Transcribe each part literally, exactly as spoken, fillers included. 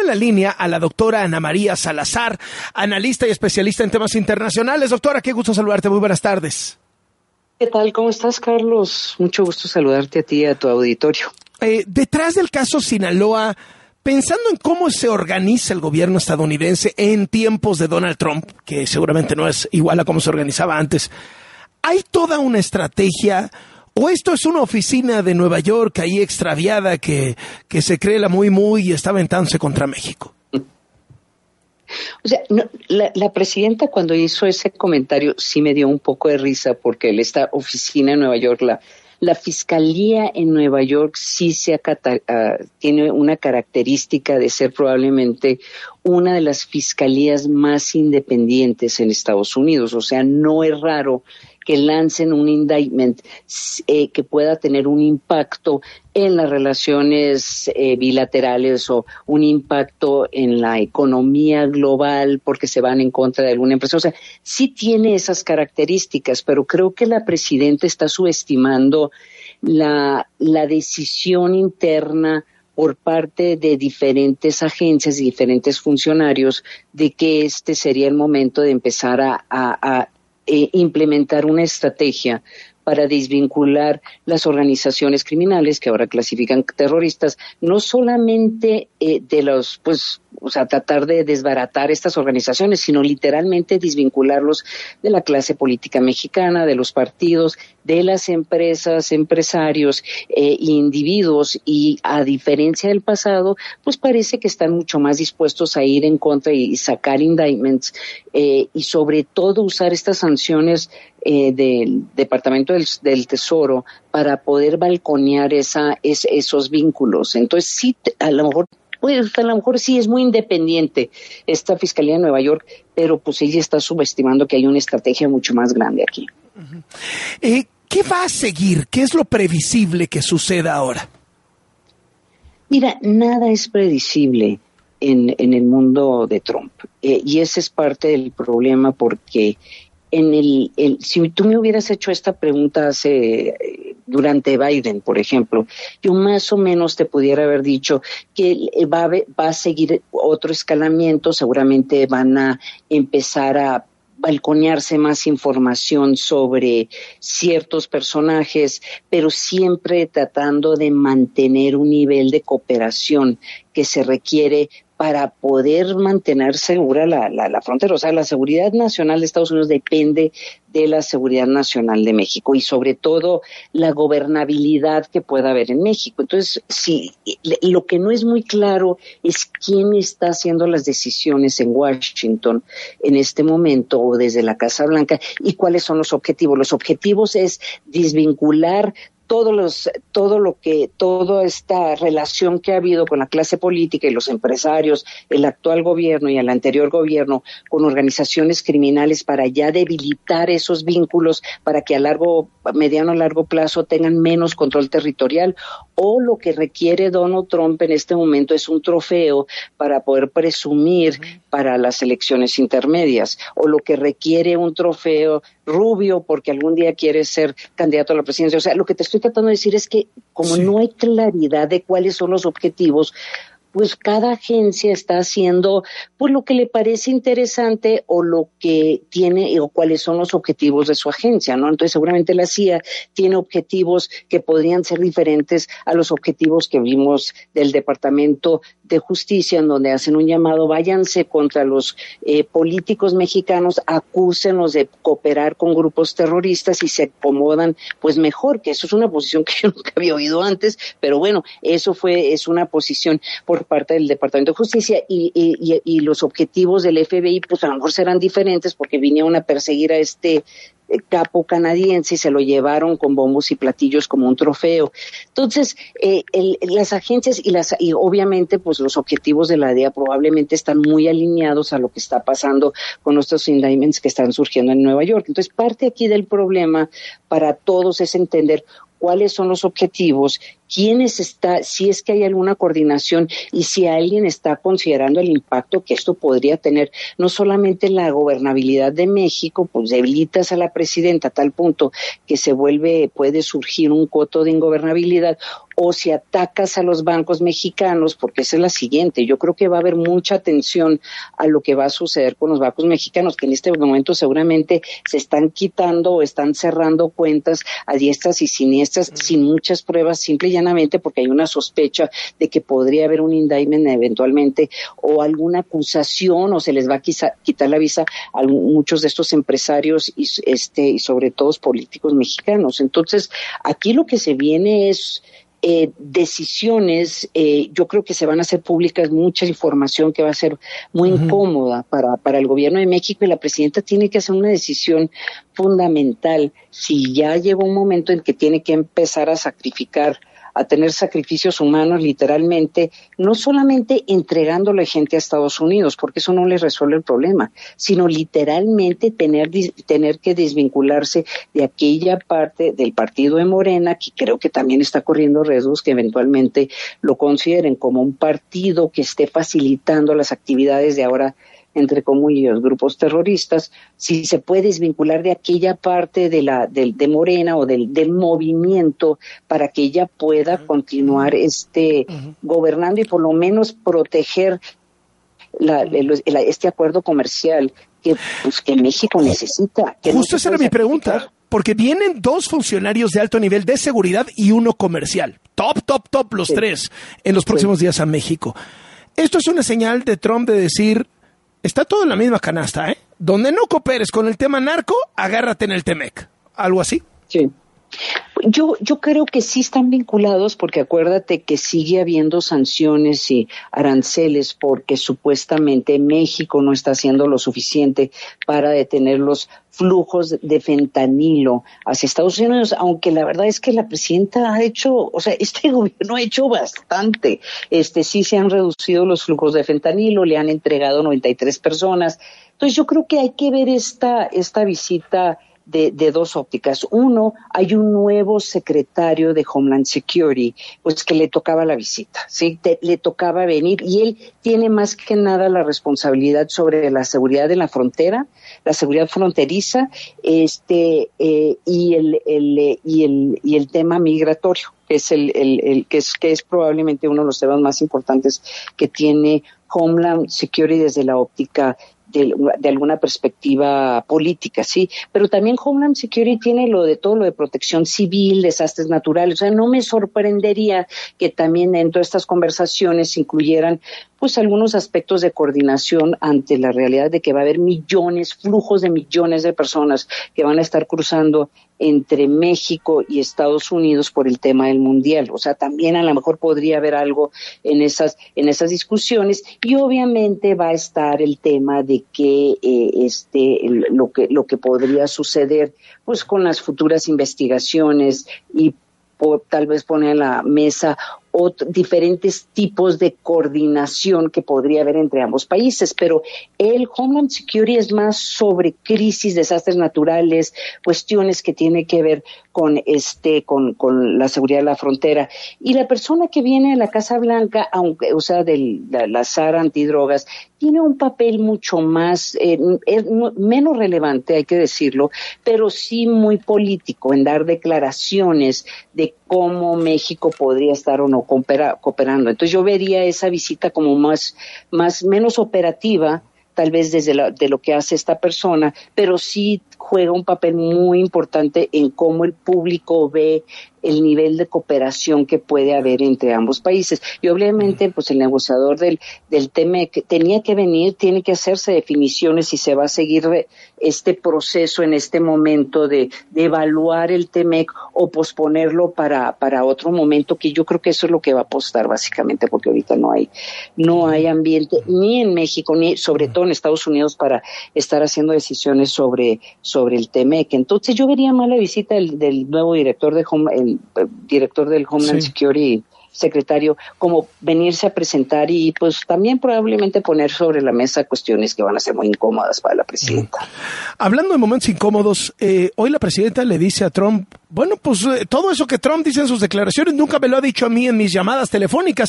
la línea a la doctora Ana María Salazar, analista y especialista en temas internacionales. Doctora, qué gusto saludarte. Muy buenas tardes. ¿Qué tal? ¿Cómo estás, Carlos? Mucho gusto saludarte a ti y a tu auditorio. Eh, detrás del caso Sinaloa, pensando en cómo se organiza el gobierno estadounidense en tiempos de Donald Trump, que seguramente no es igual a cómo se organizaba antes, ¿hay toda una estrategia o esto es una oficina de Nueva York ahí extraviada que, que se cree la muy muy y está aventándose contra México? O sea, no, la, la presidenta cuando hizo ese comentario sí me dio un poco de risa porque esta oficina en Nueva York, la, la fiscalía en Nueva York sí se acata, uh, tiene una característica de ser probablemente una de las fiscalías más independientes en Estados Unidos. O sea, no es raro que lancen un indictment eh, que pueda tener un impacto en las relaciones eh, bilaterales o un impacto en la economía global porque se van en contra de alguna empresa. O sea, sí tiene esas características, pero creo que la presidenta está subestimando la, la decisión interna por parte de diferentes agencias y diferentes funcionarios de que este sería el momento de empezar a, a, a Eh, implementar una estrategia para desvincular las organizaciones criminales que ahora clasifican terroristas, no solamente eh, de los, pues, o sea, tratar de desbaratar estas organizaciones, sino literalmente desvincularlos de la clase política mexicana, de los partidos, de las empresas, empresarios eh, e individuos, y a diferencia del pasado, pues parece que están mucho más dispuestos a ir en contra y sacar indictments eh, y sobre todo usar estas sanciones eh, del Departamento del, del Tesoro para poder balconear esa, es, esos vínculos. Entonces sí, a lo mejor Pues a lo mejor sí es muy independiente esta Fiscalía de Nueva York, pero pues ella está subestimando que hay una estrategia mucho más grande aquí. Uh-huh. Eh, ¿Qué va a seguir? ¿Qué es lo previsible que suceda ahora? Mira, nada es predecible en, en el mundo de Trump. Eh, y ese es parte del problema porque en el, el si tú me hubieras hecho esta pregunta hace durante Biden, por ejemplo, yo más o menos te pudiera haber dicho que va a, va a seguir otro escalamiento, seguramente van a empezar a balconearse más información sobre ciertos personajes, pero siempre tratando de mantener un nivel de cooperación que se requiere para poder mantener segura la, la, la frontera. O sea, la seguridad nacional de Estados Unidos depende de la seguridad nacional de México y sobre todo la gobernabilidad que pueda haber en México. Entonces, sí, lo que no es muy claro es quién está haciendo las decisiones en Washington en este momento o desde la Casa Blanca y cuáles son los objetivos. Los objetivos es desvincular todos los, todo lo que, toda esta relación que ha habido con la clase política y los empresarios, el actual gobierno y el anterior gobierno, con organizaciones criminales para ya debilitar esos vínculos para que a largo, mediano a largo plazo tengan menos control territorial, o lo que requiere Donald Trump en este momento es un trofeo para poder presumir para las elecciones intermedias, o lo que requiere un trofeo Rubio porque algún día quiere ser candidato a la presidencia. O sea, lo que te estoy tratando de decir es que como sí. no hay claridad de cuáles son los objetivos, pues cada agencia está haciendo pues lo que le parece interesante o lo que tiene o cuáles son los objetivos de su agencia, ¿no? Entonces seguramente la C I A tiene objetivos que podrían ser diferentes a los objetivos que vimos del Departamento de Justicia, en donde hacen un llamado, váyanse contra los eh, políticos mexicanos, acúsenlos de cooperar con grupos terroristas y se acomodan pues mejor, que eso es una posición que yo nunca había oído antes, pero bueno, eso fue, es una posición por parte del Departamento de Justicia y, y, y los objetivos del F B I pues a lo mejor serán diferentes porque vinieron a perseguir a este capo canadiense y se lo llevaron con bombos y platillos como un trofeo. Entonces, eh, el, las agencias y las y obviamente pues los objetivos de la D E A probablemente están muy alineados a lo que está pasando con estos indictments que están surgiendo en Nueva York. Entonces, parte aquí del problema para todos es entender cuáles son los objetivos, quiénes está, si es que hay alguna coordinación y si alguien está considerando el impacto que esto podría tener, no solamente en la gobernabilidad de México, pues debilitas a la presidenta a tal punto que se vuelve, puede surgir un coto de ingobernabilidad, o si atacas a los bancos mexicanos, porque esa es la siguiente, yo creo que va a haber mucha atención a lo que va a suceder con los bancos mexicanos, que en este momento seguramente se están quitando o están cerrando cuentas a diestras y siniestras, mm. sin muchas pruebas, simple y llanamente porque hay una sospecha de que podría haber un indictment eventualmente o alguna acusación, o se les va a quizá, quitar la visa a muchos de estos empresarios y, este, y sobre todo políticos mexicanos. Entonces, aquí lo que se viene es eh, decisiones, eh, yo creo que se van a hacer públicas mucha información que va a ser muy uh-huh. incómoda para, para el gobierno de México, y la presidenta tiene que hacer una decisión fundamental si ya llegó un momento en que tiene que empezar a sacrificar, a tener sacrificios humanos literalmente, no solamente entregándole gente a Estados Unidos, porque eso no les resuelve el problema, sino literalmente tener, tener que desvincularse de aquella parte del partido de Morena, que creo que también está corriendo riesgos que eventualmente lo consideren como un partido que esté facilitando las actividades de ahora, entre comillas, grupos terroristas, si se puede desvincular de aquella parte de la de, de Morena o del, del movimiento para que ella pueda uh-huh. continuar este uh-huh. gobernando y por lo menos proteger la, la, la, este acuerdo comercial que, pues, que México necesita. Que Justo no esa era mi pregunta, porque vienen dos funcionarios de alto nivel de seguridad y uno comercial. Top, top, top, los sí. tres, en los próximos sí. días a México. Esto es una señal de Trump de decir... Está todo en la misma canasta, ¿eh? Donde no cooperes con el tema narco, agárrate en el T-MEC. ¿Algo así? Sí. Yo, yo creo que sí están vinculados porque acuérdate que sigue habiendo sanciones y aranceles porque supuestamente México no está haciendo lo suficiente para detener los flujos de fentanilo hacia Estados Unidos, aunque la verdad es que la presidenta ha hecho, o sea, este gobierno ha hecho bastante. Este sí se han reducido los flujos de fentanilo, le han entregado noventa y tres personas. Entonces yo creo que hay que ver esta, esta visita De, de dos ópticas. Uno, hay un nuevo secretario de Homeland Security, pues que le tocaba la visita, ¿sí? Te, le tocaba venir y él tiene más que nada la responsabilidad sobre la seguridad de la frontera, la seguridad fronteriza, este, eh, y el, el, y el, y el tema migratorio, que es el, el, el que es, que es probablemente uno de los temas más importantes que tiene Homeland Security desde la óptica De, de alguna perspectiva política, sí, pero también Homeland Security tiene lo de todo lo de protección civil, desastres naturales, o sea, no me sorprendería que también dentro de estas conversaciones incluyeran pues algunos aspectos de coordinación ante la realidad de que va a haber millones, flujos de millones de personas que van a estar cruzando entre México y Estados Unidos por el tema del mundial. O sea, también a lo mejor podría haber algo en esas, en esas discusiones, y obviamente va a estar el tema de que eh, este el, lo que lo que podría suceder pues con las futuras investigaciones y por, tal vez poner en la mesa Otro, diferentes tipos de coordinación que podría haber entre ambos países, pero el Homeland Security es más sobre crisis, desastres naturales, cuestiones que tienen que ver con este, con, con la seguridad de la frontera. Y la persona que viene de la Casa Blanca, aunque, o sea, de la, la S A R antidrogas, tiene un papel mucho más, eh, es menos relevante, hay que decirlo, pero sí muy político, en dar declaraciones de cómo México podría estar o no coopera, cooperando. Entonces yo vería esa visita como más, más menos operativa, tal vez desde la, de lo que hace esta persona, pero sí juega un papel muy importante en cómo el público ve el nivel de cooperación que puede haber entre ambos países. Y obviamente, pues el negociador del, del T M E C tenía que venir, tiene que hacerse definiciones si se va a seguir este proceso en este momento de, de evaluar el T M E C o posponerlo para, para otro momento, que yo creo que eso es lo que va a apostar básicamente, porque ahorita no hay, no hay ambiente ni en México, ni sobre todo en Estados Unidos para estar haciendo decisiones sobre, sobre el T M E C. Entonces yo vería más la visita del, del nuevo director de Home, el director del Homeland sí. Security, secretario, como venirse a presentar y pues también probablemente poner sobre la mesa cuestiones que van a ser muy incómodas para la presidenta. Hablando de momentos incómodos, eh, hoy la presidenta le dice a Trump, bueno, pues eh, todo eso que Trump dice en sus declaraciones nunca me lo ha dicho a mí en mis llamadas telefónicas.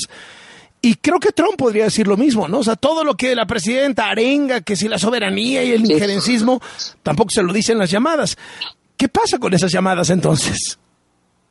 Y creo que Trump podría decir lo mismo, ¿no? O sea, todo lo que la presidenta arenga, que si la soberanía y el sí. injerencismo, tampoco se lo dicen las llamadas. ¿Qué pasa con esas llamadas entonces?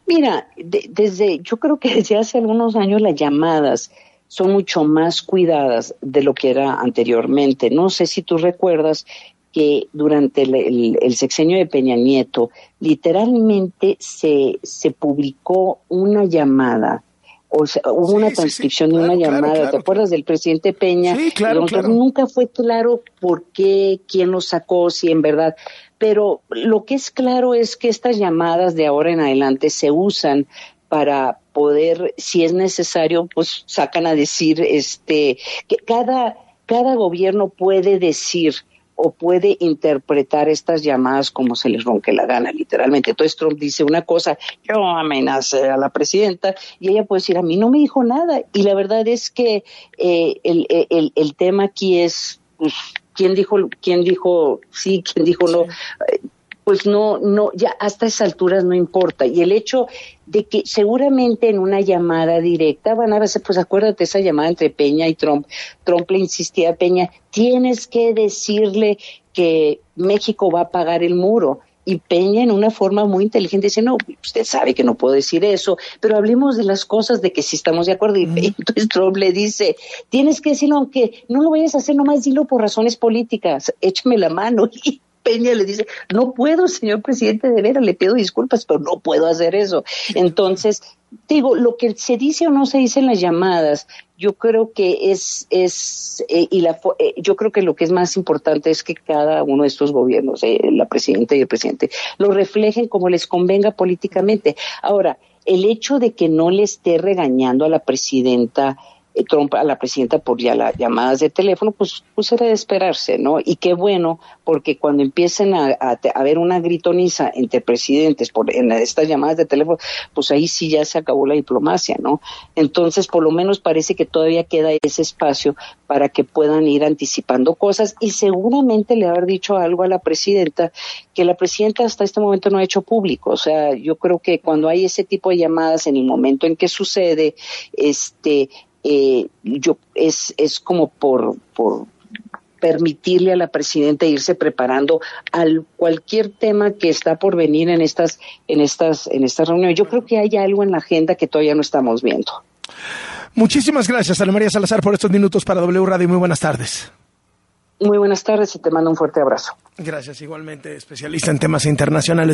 Mira, de, desde, yo creo que desde hace algunos años las llamadas son mucho más cuidadas de lo que era anteriormente. No sé si tú recuerdas que durante el, el, el sexenio de Peña Nieto, literalmente se, se publicó una llamada, o sea, hubo sí, una transcripción sí, sí. de claro, una llamada, claro, claro, ¿te acuerdas claro. del presidente Peña? Sí, claro, Entonces, claro. Nunca fue claro por qué, quién lo sacó, si en verdad, pero lo que es claro es que estas llamadas de ahora en adelante se usan para poder, si es necesario, pues sacan a decir, este, que cada, cada gobierno puede decir o puede interpretar estas llamadas como se les ronque la gana, literalmente. Entonces Trump dice una cosa, yo amenacé a la presidenta, y ella puede decir, a mí no me dijo nada. Y la verdad es que eh, el, el, el tema aquí es, pues, ¿quién dijo, quién dijo sí, quién dijo no? Sí. Pues no, no, ya hasta esas alturas no importa. Y el hecho de que seguramente en una llamada directa van a ver, pues acuérdate esa llamada entre Peña y Trump. Trump le insistía a Peña, tienes que decirle que México va a pagar el muro. Y Peña en una forma muy inteligente dice, no, usted sabe que no puedo decir eso, pero hablemos de las cosas de que sí estamos de acuerdo. Y mm. entonces Trump le dice, tienes que decirlo, aunque no lo vayas a hacer, nomás dilo por razones políticas, échame la mano. Y Peña le dice, no puedo, señor presidente, de veras, le pido disculpas, pero no puedo hacer eso. Entonces, digo, lo que se dice o no se dice en las llamadas, yo creo que es, es eh, y la, eh, yo creo que lo que es más importante es que cada uno de estos gobiernos, eh, la presidenta y el presidente, lo reflejen como les convenga políticamente. Ahora, el hecho de que no le esté regañando a la presidenta Trump a la presidenta por ya las llamadas de teléfono, pues, pues era de esperarse, ¿no? Y qué bueno, porque cuando empiecen a, a, a haber una gritoniza entre presidentes por en estas llamadas de teléfono, pues ahí sí ya se acabó la diplomacia, ¿no? Entonces, por lo menos parece que todavía queda ese espacio para que puedan ir anticipando cosas, y seguramente le haber dicho algo a la presidenta que la presidenta hasta este momento no ha hecho público. O sea, yo creo que cuando hay ese tipo de llamadas en el momento en que sucede, este Eh, yo es es como por por permitirle a la presidenta irse preparando al cualquier tema que está por venir en estas en estas en estas reuniones. Yo creo que hay algo en la agenda que todavía no estamos viendo. Muchísimas gracias, Ana María Salazar, por estos minutos para W Radio. Muy buenas tardes. Muy buenas tardes y te mando un fuerte abrazo. Gracias, igualmente, especialista en temas internacionales.